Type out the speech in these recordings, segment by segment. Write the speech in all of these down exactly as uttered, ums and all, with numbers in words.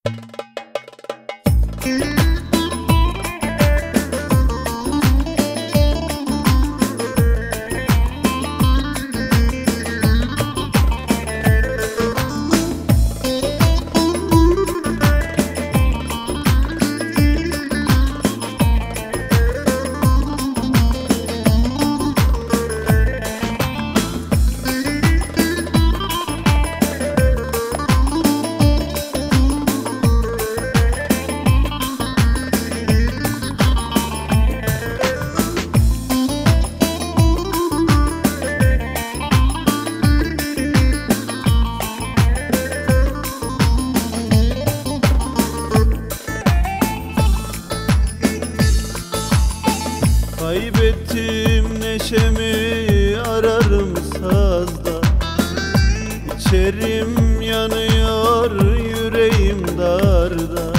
Kaybettim neşemi ararım sazda, İçerim yanıyor yüreğim darda.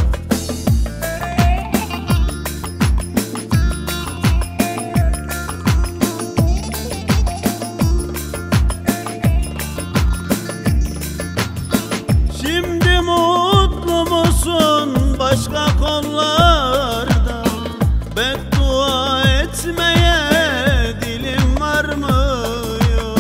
Şimdi mutlu musun başka kollarda? Beddua etmeye dilim varmıyor.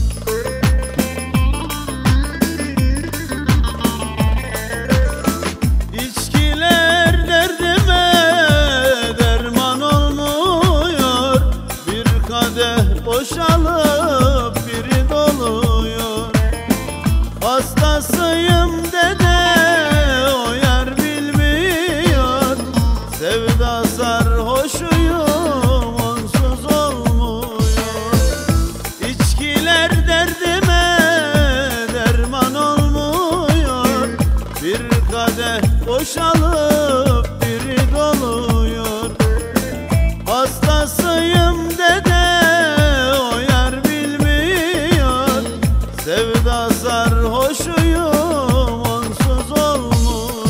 İçkiler derdime derman olmuyor. Bir kadeh boşalıp biri doluyor. Hastasıyım dede o yer bilmiyor. Sevda sarhoşuyum onsuz olmuyor. İçkiler derdime derman olmuyor. Bir kadeh boşalıp biri doluyor. Hastasıyım dede o yer bilmiyor. Sevda sarhoşuyum onsuz olmuyor.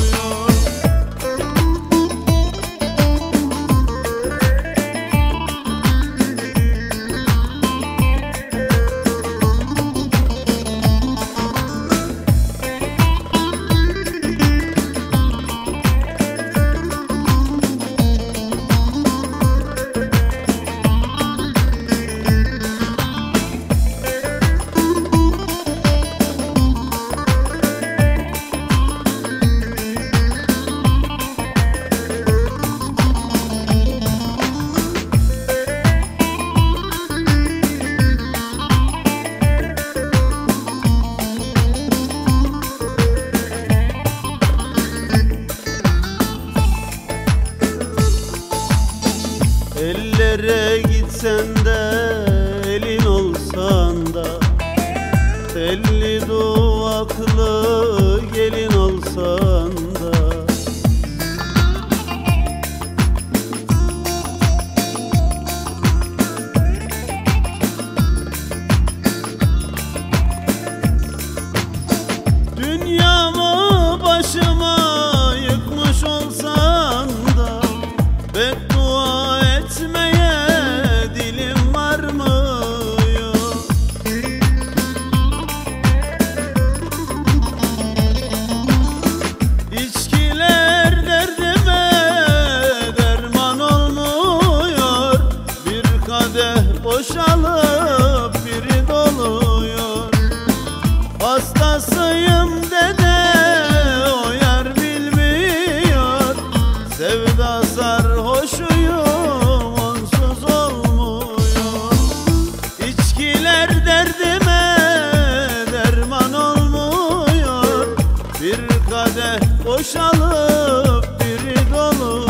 Ellere gitsen de elin olsan da, telli duvaklı gelin olsan da. Dünyamı başıma yıkmış olsan da, beddua etmeye dilim varmıyor. İçkiler derdime derman olmuyor. Bir kadeh boşalıp biri doluyor. Hastasıyım dede o yer bilmiyor. Sevda sarhoşuyum onsuz olmuyor. İçkiler derdime derman olmuyor. Bir kadeh boşalıp biri doluyor.